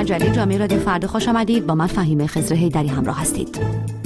مجله جامعه رادیو فردا خوش آمدید. با من فهیمه خضرهیدری همراه هستید.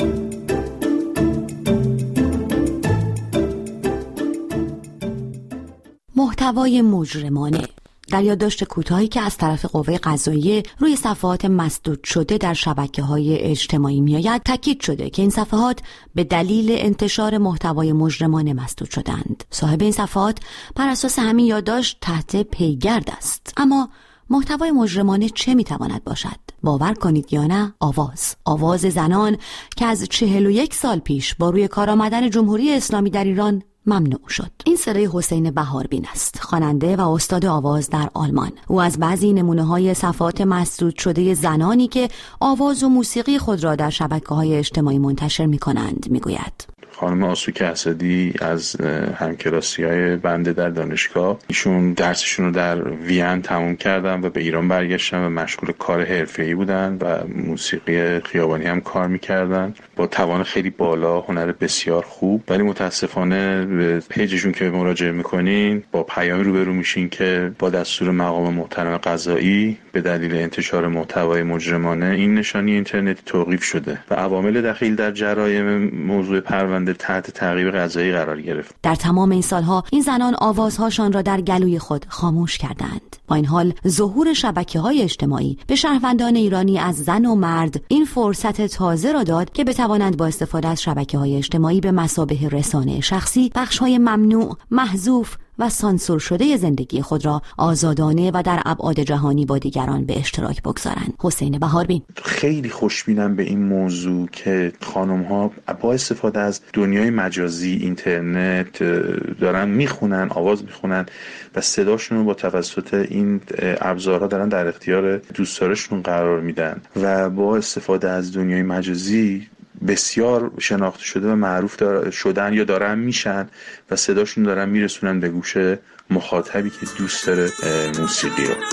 محتوای مجرمانه. در یادداشت کوتاهی که از طرف قوه قضاییه روی صفحات مسدود شده در شبکه‌های اجتماعی میآید، تاکید شده که این صفحات به دلیل انتشار محتوای مجرمانه مسدود شدند. صاحب این صفحات بر اساس همین یادداشت تحت پیگرد است. اما محتوای مجرمانه چه میتواند باشد؟ باور کنید یا نه، آواز زنان که از 41 سال پیش با روی کار آمدن جمهوری اسلامی در ایران ممنوع شد. این صدای حسین بهاربین است، خواننده و استاد آواز در آلمان. او از بعضی نمونه‌های صفحات مسدود شده زنانی که آواز و موسیقی خود را در شبکه‌های اجتماعی منتشر می‌کنند میگوید. خانم آسوک اسدی از همکلاسی‌های بنده در دانشگاه، ایشون درسشون رو در وین تموم کردن و به ایران برگشتن و مشغول کار حرفه‌ای بودن و موسیقی خیابانی هم کار می‌کردن با توان خیلی بالا، هنر بسیار خوب. ولی متاسفانه به پیجشون که مراجعه می‌کنین با پیامی روبرو میشین که با دستور مقام محترم قضایی به دلیل انتشار محتوای مجرمانه این نشانی اینترنتی توقیف شده و عوامل دخیل در جرایم موضوع پرونده تحت تعقیب قضایی قرار گرفت. در تمام این سالها این زنان آوازهاشان را در گلوی خود خاموش کردند. با این حال ظهور شبکه‌های اجتماعی به شهروندان ایرانی از زن و مرد این فرصت تازه را داد که بتوانند با استفاده از شبکه‌های اجتماعی به مثابه رسانه شخصی بخش‌های ممنوع، محذوف و سانسور شده زندگی خود را آزادانه و در ابعاد جهانی با دیگران به اشتراک بگذارند. حسین بهاربین: خیلی خوشبینم به این موضوع که خانم‌ها با استفاده از دنیای مجازی، اینترنت دارن میخونن، آواز میخونن و صداشون رو با توسط این ابزارها دارن در اختیار دوستدارشون قرار میدن و با استفاده از دنیای مجازی بسیار شناخته شده و معروف شدن یا دارن میشن و صداشون دارن میرسونن به گوش مخاطبی که دوست داره موسیقی رو.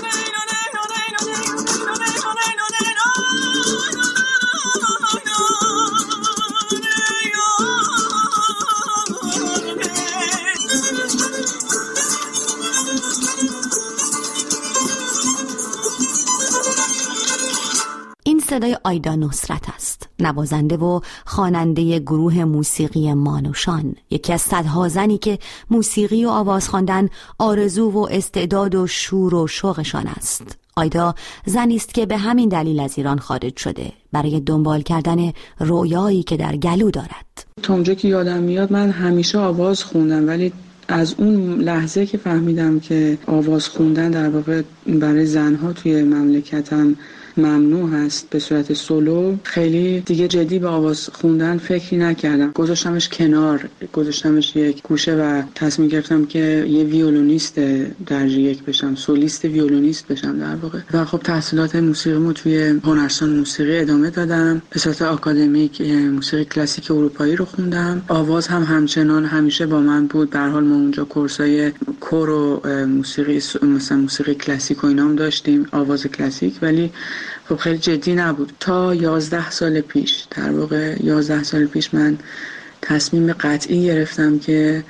صدای آیدا نصرت است، نوازنده و خواننده گروه موسیقی مانوشان، یکی از صدها زنی که موسیقی و آواز خواندن آرزو و استعداد و شور و شوقشان است. آیدا زنی است که به همین دلیل از ایران خارج شده برای دنبال کردن رویایی که در گلو دارد. تا اونجا که یادم میاد من همیشه آواز خوندم، ولی از اون لحظه که فهمیدم که آواز خوندن در واقع برای زنها توی مملکتم ممنوع هست به صورت سولو، خیلی دیگه جدی به آواز خوندن فکری نکردم. گذاشتمش کنار، گذاشتمش یک گوشه و تصمیم گرفتم که یه ویولونیست درجه یک بشم، سولیست ویولونیست بشم در واقع. و خب تحصیلات موسیقیمو توی هنرستان موسیقی ادامه دادم. به صورت آکادمیک موسیقی کلاسیک اروپایی رو خوندم. آواز هم همچنان همیشه با من بود. به هر حال ما اونجا کورسای کور و موسیقی مثلا موسیقی کلاسیک و اینام داشتیم، آواز کلاسیک، ولی خب خیلی جدی نبود. تا 11 سال پیش، در واقع 11 سال پیش من تصمیم قطعی گرفتم که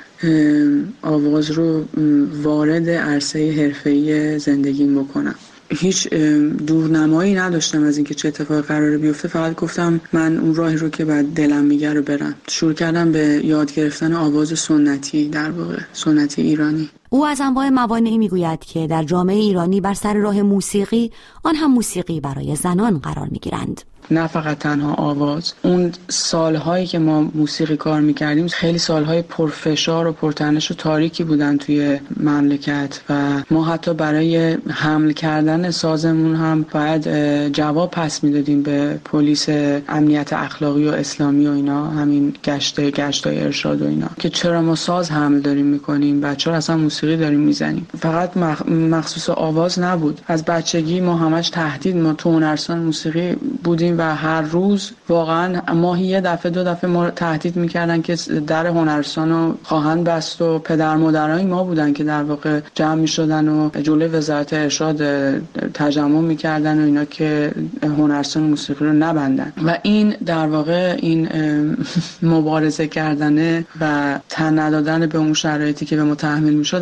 آواز رو وارد عرصه حرفه‌ای زندگیم بکنم. هیچ دورنمایی نداشتم از اینکه چه اتفاقی قراره بیفته، فقط گفتم من اون راهی رو که بعد دلم میگه رو برم. شروع کردم به یاد گرفتن آواز سنتی، در واقع سنتی ایرانی. او از انواع موانعی میگوید که در جامعه ایرانی بر سر راه موسیقی، آن هم موسیقی برای زنان قرار میگیرند. نه فقط تنها آواز. اون سالهایی که ما موسیقی کار میکردیم خیلی سالهای پرفشار و پرتنش و تاریکی بودن توی مملکت و ما حتی برای حمل کردن سازمون هم باید جواب پس میدادیم به پلیس امنیت اخلاقی و اسلامی و اینا، همین گشتای ارشاد و اینا، که چرا ما ساز حمل داریم میکنیم و چرا اصلا موسیقی داریم میزنیم. فقط مخصوص آواز نبود، از بچگی ما همش تهدید، ما تو هنرستان موسیقی بودیم و هر روز واقعا ماهی یه دفعه دو دفعه ما تهدید میکردن که در هنرستان رو خواهند بست و پدر مادرای ما بودن که در واقع جمع میشدن و جلوی وزارت ارشاد تجمع میکردن و اینا که هنرستان موسیقی رو نبندن. و این در واقع این مبارزه کردن و تن ندادن به اون شرایطی که به ما تحمیل میشد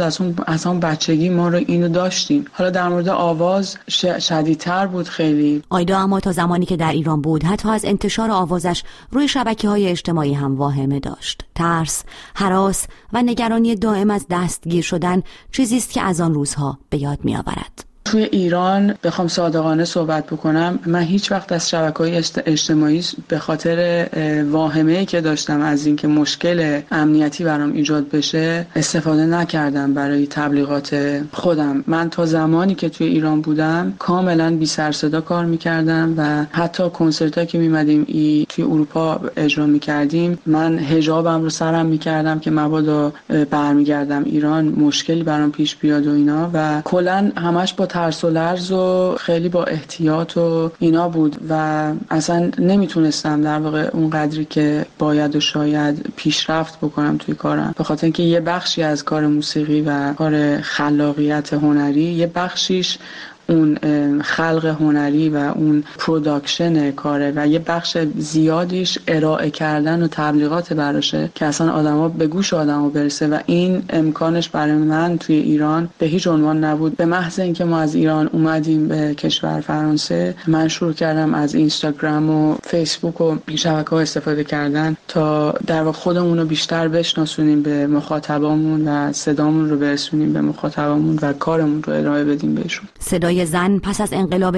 از اون بچگی ما رو اینو داشتیم. حالا در مورد آواز شدیدتر بود خیلی. آیدا اما تا زمانی که در ایران بود حتی از انتشار آوازش روی شبکه‌های اجتماعی هم واهمه داشت. ترس، هراس و نگرانی دائم از دستگیر شدن چیزی است که از آن روزها به یاد می‌آورد. توی ایران بخوام صادقانه صحبت بکنم، من هیچ وقت از شبکه‌های اجتماعی به خاطر واهمه‌ای که داشتم از اینکه مشکل امنیتی برام ایجاد بشه استفاده نکردم برای تبلیغات خودم. من تا زمانی که توی ایران بودم کاملا بی سر صدا کار می‌کردم و حتی کنسرتایی که می‌مدیم توی اروپا اجرا می‌کردیم من حجابم رو سرم می‌کردم که مبادا برمیگردم ایران مشکلی برام پیش بیاد و اینا، و کلاً همش با ترس و لرز و خیلی با احتیاط و اینا بود و اصلا نمیتونستم در واقع اون قدری که باید و شاید پیشرفت بکنم توی کارم، به خاطر اینکه یه بخشی از کار موسیقی و کار خلاقیت هنری یه بخشیش اون خلق هنری و اون پروداکشن کاره و یه بخش زیادیش ارائه کردن و تبلیغات براشه که اصلا آدما به گوش آدما برسه و این امکانش برای من توی ایران به هیچ عنوان نبود. به محض اینکه ما از ایران اومدیم به کشور فرانسه من شروع کردم از اینستاگرام و فیسبوک و این شبکه‌ها استفاده کردن تا در واقع خودمون رو بیشتر بشناسونیم به مخاطبامون و صدامون رو برسونیم به مخاطبامون و کارمون رو ارائه بدیم بهشون. صدای زن پس از انقلاب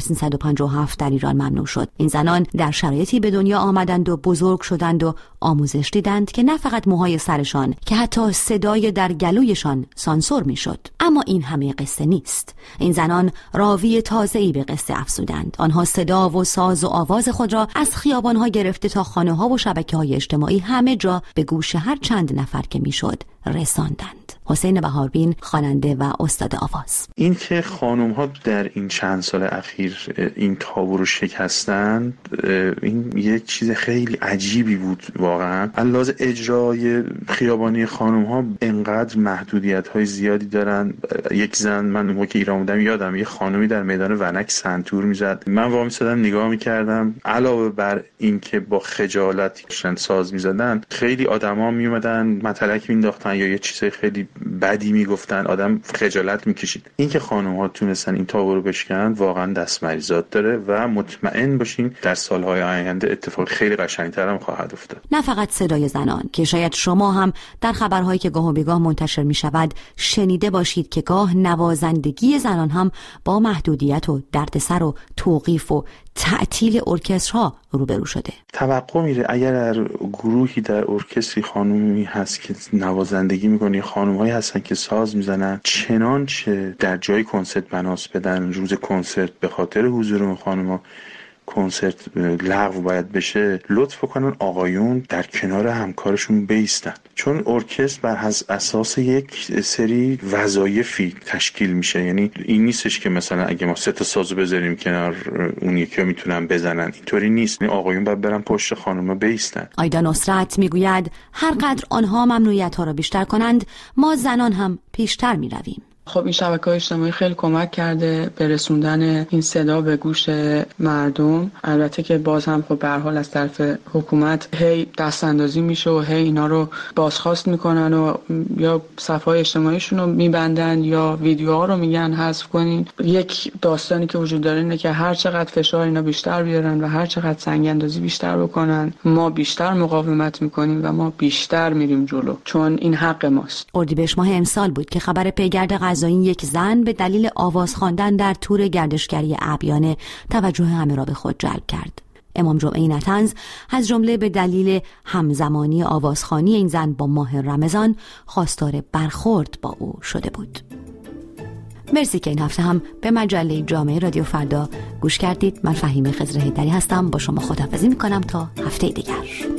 1357 در ایران ممنوع شد. این زنان در شرایطی به دنیا آمدند و بزرگ شدند و آموزش دیدند که نه فقط موهای سرشان که حتی صدای در گلویشان سانسور میشد. اما این همه قصه نیست. این زنان راوی تازه‌ای به قصه افزودند. آنها صدا و ساز و آواز خود را از خیابان‌ها گرفته تا خانه‌ها و شبکه‌های اجتماعی همه جا به گوش هر چند نفر که میشد رساندند. حسین بهاربین، خواننده و استاد آواز. این که خانم‌ها در این چند سال اخیر این تابو رو شکستن، این یه چیز خیلی عجیبی بود واقعا. علاوه اجرای خیابانی خانم‌ها انقدر محدودیت‌های زیادی دارن. یک زن، من اون موقع که ایران بودم یادم یه خانمی در میدان ونک سنتور میزد، من وامی می‌ایستادم نگاه می‌کردم. علاوه بر این که با خجالت ساز می‌زدن، خیلی آدما میومدن متلک مینداختن یا یه چیزای خیلی بدی میگفتن، آدم خجالت میکشید. این که خانم‌ها تونستن این تابو رو بشکنن واقعا دست مریزاد داره و مطمئن باشین در سالهای آینده اتفاق خیلی قشنگتر هم خواهد افتاد. نه فقط صدای زنان که شاید شما هم در خبرهایی که گاه و بیگاه منتشر میشود شنیده باشید که گاه نوازندگی زنان هم با محدودیت و دردسر و توقیف و تعطیل ارکسترها روبرو شده. توقع میره اگر در گروهی در ارکستری خانومی هست که نوازندگی میکنه، خانم‌هایی هستن که ساز میزنن، چنانچه در جای کنسرت بناس بدن روز کنسرت به خاطر حضور اون خانم‌ها کنسرت لغو باید بشه، لطف کنن آقایون در کنار همکارشون بیستن، چون ارکستر بر اساس یک سری وظایفی تشکیل میشه. یعنی این نیستش که مثلا اگه ما 3 تا سازو بذاریم کنار اون یکی میتونن بزنن، اینطوری نیست. این آقایون باید برن پشت خانوما بیستن. آیدا نصرت میگوید هر قدر آنها ممنوعیت‌ها را بیشتر کنند ما زنان هم پیشتر میرویم. خب این شبکه‌های اجتماعی خیلی کمک کرده به رسوندن این صدا به گوش مردم. البته که باز هم خب به هر حال از طرف حکومت هی دستاندازی میشه و هی اینا رو بازخواست میکنن و یا صفحه‌های اجتماعیشون رو میبندن یا ویدیوها رو میگن حذف کنین. یک داستانی که وجود داره اینه که هر چقدر فشار اینا بیشتر بیارن و هر چقدر سنگ اندازی بیشتر بکنن ما بیشتر مقاومت میکنیم و ما بیشتر میریم جلو، چون این حق ماست. اردیبهشت ماه امسال بود که خبر پیگرد این یک زن به دلیل آواز خواندن در تور گردشگری اعیان توجه همه را به خود جلب کرد. امام جمعه نطنز از جمله به دلیل همزمانی آوازخوانی این زن با ماه رمضان خواستار برخورد با او شده بود. مرسی که این هفته هم به مجله جامعه رادیو فردا گوش کردید. من فهیمه خضر حیدری هستم، با شما خداحافظی میکنم تا هفته دیگر.